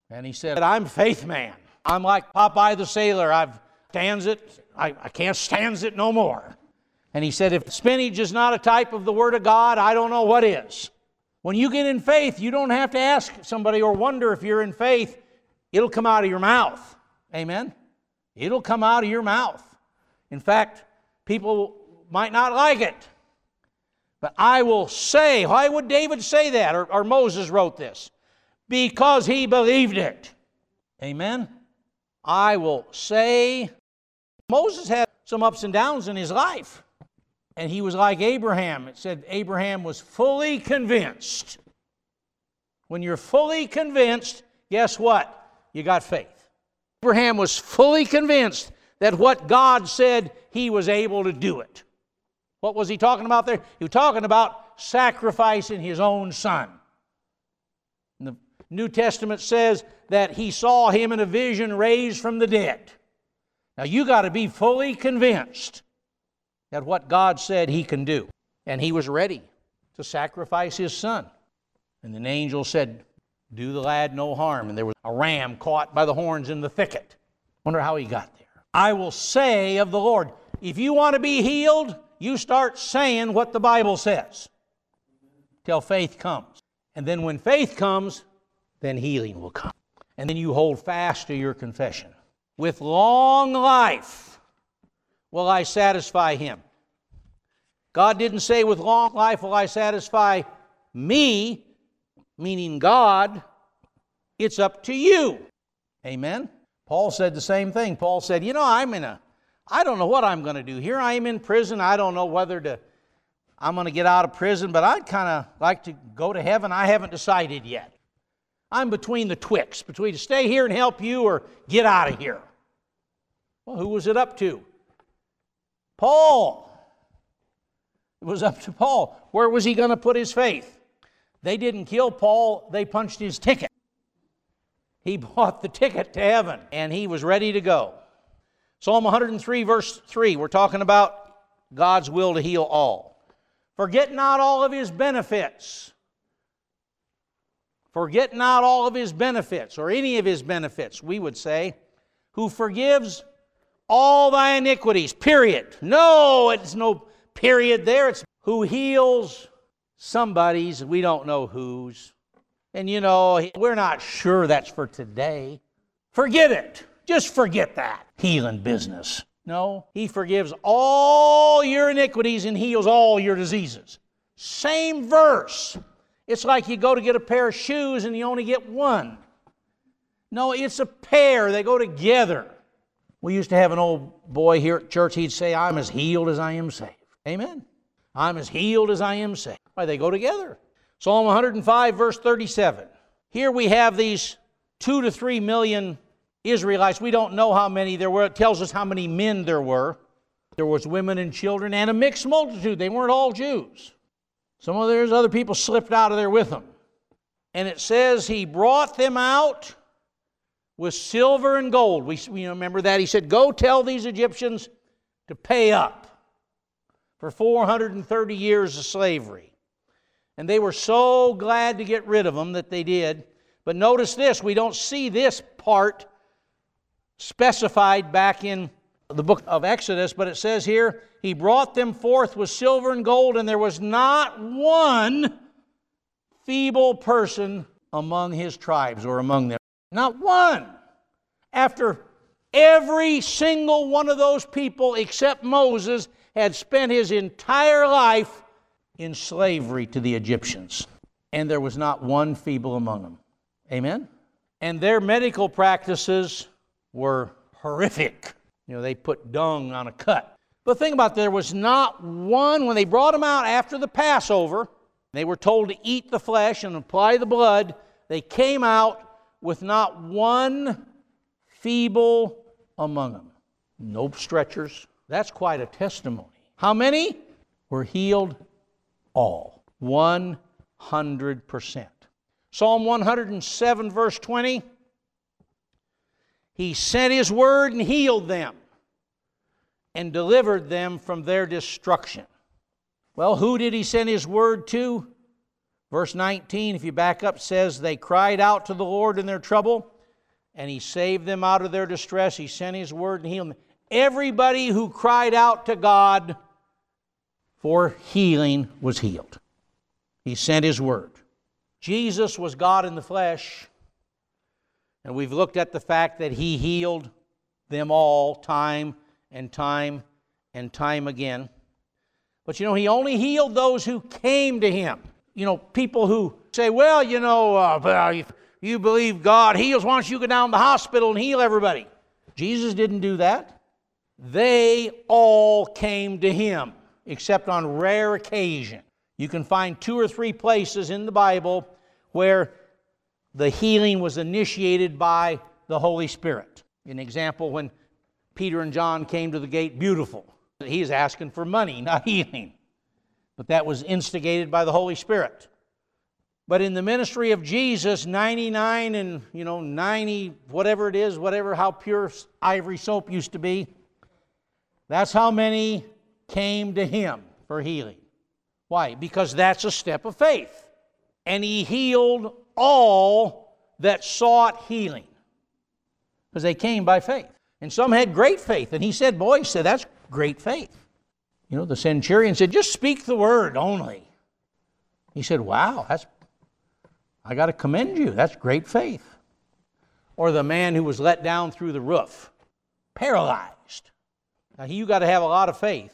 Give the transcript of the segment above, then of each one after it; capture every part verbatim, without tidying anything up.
And he said, I'm a faith man. I'm like Popeye the Sailor. I've stands it. I, I can't stands it no more. And he said, if spinach is not a type of the Word of God, I don't know what is. When you get in faith, you don't have to ask somebody or wonder if you're in faith. It'll come out of your mouth. Amen? It'll come out of your mouth. In fact, people might not like it. But I will say, why would David say that? Or, or Moses wrote this? Because he believed it. Amen? I will say, Moses had some ups and downs in his life. And he was like Abraham. It said Abraham was fully convinced. When you're fully convinced, guess what? You got faith. Abraham was fully convinced that what God said, he was able to do it. What was he talking about there? He was talking about sacrificing his own son. And the New Testament says that he saw him in a vision raised from the dead. Now you got to be fully convinced that what God said he can do. And he was ready to sacrifice his son. And the angel said, do the lad no harm. And there was a ram caught by the horns in the thicket. Wonder how he got there. I will say of the Lord, if you want to be healed, you start saying what the Bible says till faith comes. And then when faith comes, then healing will come. And then you hold fast to your confession. With long life will I satisfy him. God didn't say with long life will I satisfy me, meaning God. It's up to you. Amen? Paul said the same thing. Paul said, you know, I'm in a, I don't know what I'm going to do. Here I am in prison. I don't know whether to, I'm going to get out of prison, but I'd kind of like to go to heaven. I haven't decided yet. I'm between the twixt, between to stay here and help you or get out of here. Well, who was it up to? Paul. It was up to Paul. Where was he going to put his faith? They didn't kill Paul. They punched his ticket. He bought the ticket to heaven, and he was ready to go. Psalm one hundred three, verse three, we're talking about God's will to heal all. Forget not all of his benefits. Forget not all of his benefits, or any of his benefits, we would say, who forgives all thy iniquities, period. No, it's no period there. It's who heals somebody's, we don't know whose. And you know, we're not sure that's for today. Forget it. Just forget that healing business. No, he forgives all your iniquities and heals all your diseases. Same verse. It's like you go to get a pair of shoes and you only get one. No, it's a pair. They go together. We used to have an old boy here at church. He'd say, I'm as healed as I am saved. Amen. I'm as healed as I am saved. Why, they go together. Psalm one hundred five, verse thirty-seven. Here we have these two to three million Israelites. We don't know how many there were. It tells us how many men there were. There was women and children and a mixed multitude. They weren't all Jews. Some of there's other people slipped out of there with them. And it says he brought them out with silver and gold. We, we remember that. He said, go tell these Egyptians to pay up for four hundred thirty years of slavery. And they were so glad to get rid of them that they did. But notice this, we don't see this part specified back in the book of Exodus, but it says here, he brought them forth with silver and gold, and there was not one feeble person among his tribes or among them. Not one. After every single one of those people except Moses had spent his entire life in slavery to the Egyptians. And there was not one feeble among them. Amen? And their medical practices were horrific. You know, they put dung on a cut. But think about it, there was not one, when they brought them out after the Passover, they were told to eat the flesh and apply the blood. They came out with not one feeble among them. No stretchers. That's quite a testimony. How many were healed? All. one hundred percent. Psalm one hundred seven, verse twenty. He sent his word and healed them and delivered them from their destruction. Well, who did he send his word to? Verse nineteen, if you back up, says, they cried out to the Lord in their trouble, and He saved them out of their distress. He sent His word and healed them. Everybody who cried out to God for healing was healed. He sent His word. Jesus was God in the flesh, and we've looked at the fact that He healed them all time and time and time again. But you know, He only healed those who came to Him. You know, people who say, well, you know, uh, well, if you believe God heals, why don't you go down to the hospital and heal everybody? Jesus didn't do that. They all came to Him, except on rare occasion. You can find two or three places in the Bible where the healing was initiated by the Holy Spirit. An example, when Peter and John came to the gate beautiful. He's asking for money, not healing. But that was instigated by the Holy Spirit. But in the ministry of Jesus, ninety-nine and, you know, ninety, whatever it is, whatever, how pure ivory soap used to be, that's how many came to Him for healing. Why? Because that's a step of faith. And He healed all that sought healing. Because they came by faith. And some had great faith. And He said, boy, He said, that's great faith. You know, the centurion said, just speak the word only. He said, wow, that's, I got to commend you. That's great faith. Or the man who was let down through the roof, paralyzed. Now, you got to have a lot of faith.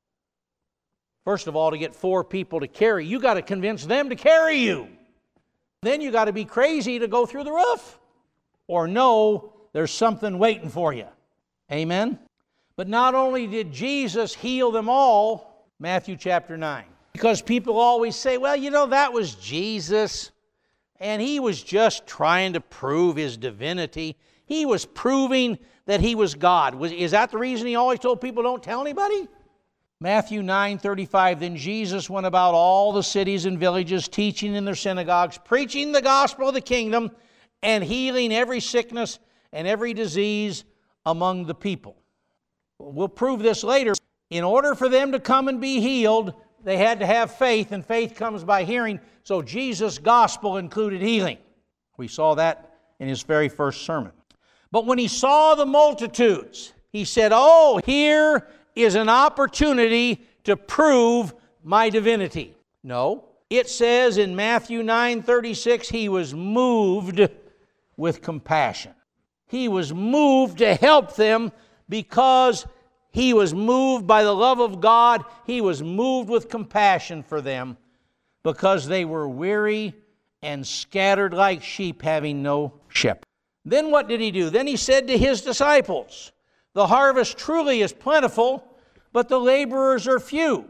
First of all, to get four people to carry, you got to convince them to carry you. Then you got to be crazy to go through the roof. Or know there's something waiting for you. Amen? But not only did Jesus heal them all, Matthew chapter nine. Because people always say, well, you know, that was Jesus, and He was just trying to prove His divinity. He was proving that He was God. Was, is that the reason He always told people don't tell anybody? Matthew nine thirty-five, then Jesus went about all the cities and villages, teaching in their synagogues, preaching the gospel of the kingdom, and healing every sickness and every disease among the people. We'll prove this later. In order for them to come and be healed, they had to have faith, and faith comes by hearing. So Jesus' gospel included healing. We saw that in His very first sermon. But when He saw the multitudes, He said, oh, here is an opportunity to prove my divinity. No, it says in Matthew nine thirty-six, He was moved with compassion. He was moved to help them because He was moved by the love of God. He was moved with compassion for them because they were weary and scattered like sheep having no shepherd. Then what did He do? Then He said to His disciples, the harvest truly is plentiful, but the laborers are few.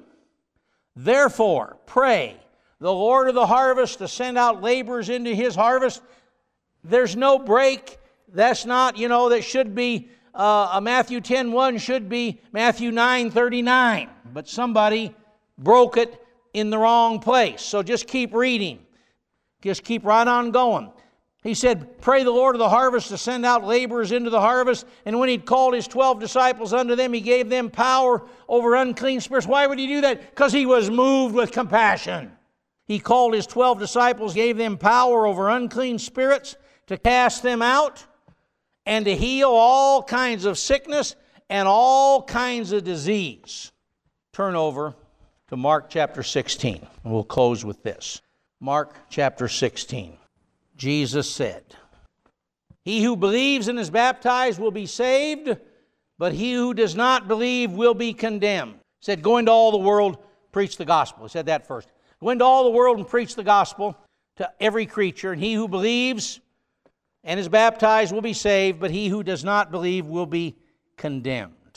Therefore, pray the Lord of the harvest to send out laborers into His harvest. There's no break. That's not, you know, that should be, uh, a Matthew ten one should be Matthew nine thirty-nine. But somebody broke it in the wrong place. So just keep reading. Just keep right on going. He said, pray the Lord of the harvest to send out laborers into the harvest. And when He'd called His twelve disciples unto them, He gave them power over unclean spirits. Why would He do that? Because He was moved with compassion. He called His twelve disciples, gave them power over unclean spirits to cast them out and to heal all kinds of sickness and all kinds of disease. Turn over to Mark chapter sixteen, and we'll close with this. Mark chapter sixteen. Jesus said, he who believes and is baptized will be saved, but he who does not believe will be condemned. He said, go into all the world, preach the gospel. He said that first. Go into all the world and preach the gospel to every creature, and he who believes and is baptized will be saved, but he who does not believe will be condemned.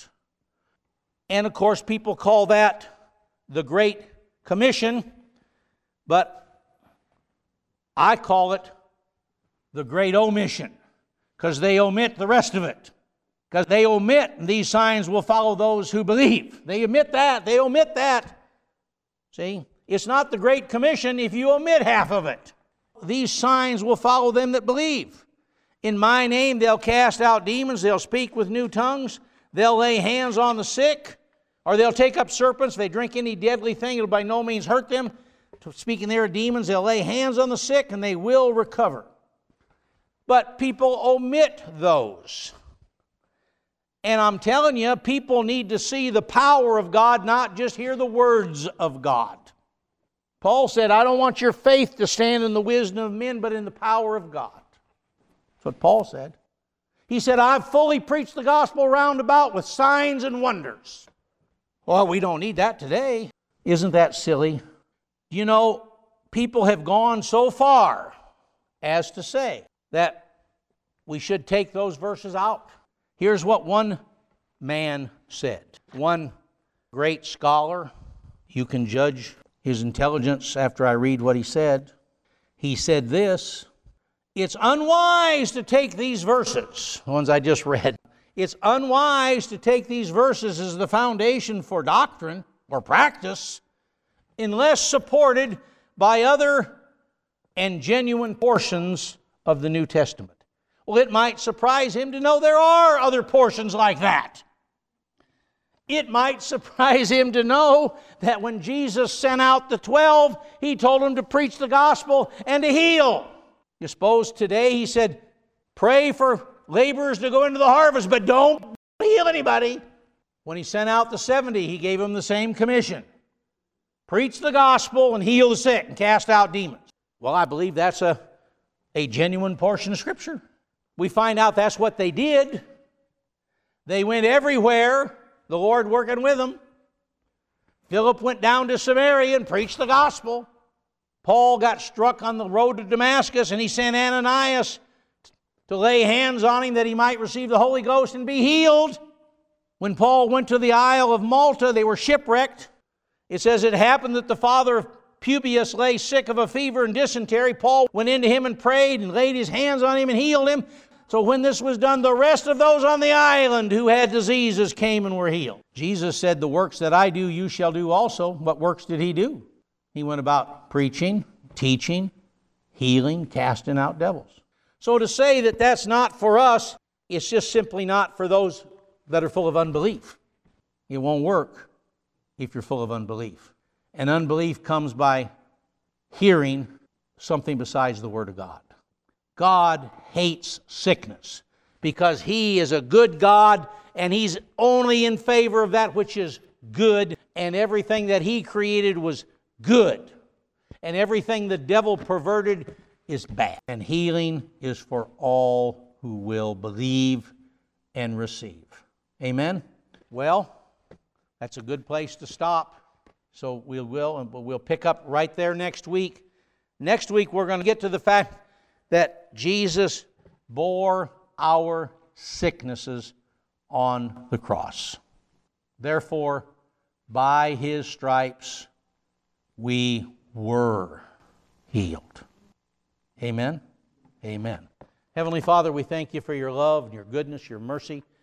And of course, people call that the Great Commission, but I call it the Great Omission, because they omit the rest of it. Because they omit, and these signs will follow those who believe. They omit that, they omit that. See, it's not the Great Commission if you omit half of it. These signs will follow them that believe. In my name they'll cast out demons, they'll speak with new tongues, they'll lay hands on the sick, or they'll take up serpents. If they drink any deadly thing, it'll by no means hurt them. Speaking there of demons, they'll lay hands on the sick and they will recover. But people omit those. And I'm telling you, people need to see the power of God, not just hear the words of God. Paul said, I don't want your faith to stand in the wisdom of men, but in the power of God. That's what Paul said. He said, I've fully preached the gospel round about with signs and wonders. Well, we don't need that today. Isn't that silly? You know, people have gone so far as to say that we should take those verses out. Here's what one man said. One great scholar, you can judge his intelligence after I read what he said. He said this, it's unwise to take these verses, the ones I just read. It's unwise to take these verses as the foundation for doctrine or practice unless supported by other and genuine portions of the New Testament. Well, it might surprise him to know there are other portions like that. It might surprise him to know that when Jesus sent out the twelve, He told them to preach the gospel and to heal. You suppose today He said, pray for laborers to go into the harvest, but don't heal anybody. When He sent out the seventy, He gave them the same commission. Preach the gospel and heal the sick and cast out demons. Well, I believe that's a, a genuine portion of Scripture. We find out that's what they did. They went everywhere, the Lord working with them. Philip went down to Samaria and preached the gospel. Paul got struck on the road to Damascus, and he sent Ananias to lay hands on him that he might receive the Holy Ghost and be healed. When Paul went to the Isle of Malta, they were shipwrecked. It says it happened that the father of Publius lay sick of a fever and dysentery. Paul went into him and prayed and laid his hands on him and healed him. So when this was done, the rest of those on the island who had diseases came and were healed. Jesus said, the works that I do, you shall do also. What works did He do? He went about preaching, teaching, healing, casting out devils. So to say that that's not for us, it's just simply not for those that are full of unbelief. It won't work if you're full of unbelief. And unbelief comes by hearing something besides the Word of God. God hates sickness because He is a good God and He's only in favor of that which is good, and everything that He created was good, and everything the devil perverted is bad. And healing is for all who will believe and receive. Amen? Well, that's a good place to stop. So we will, and we'll pick up right there next week. Next week we're going to get to the fact that Jesus bore our sicknesses on the cross. Therefore, by His stripes we were healed. Amen? Amen. Heavenly Father, we thank You for Your love and Your goodness, Your mercy.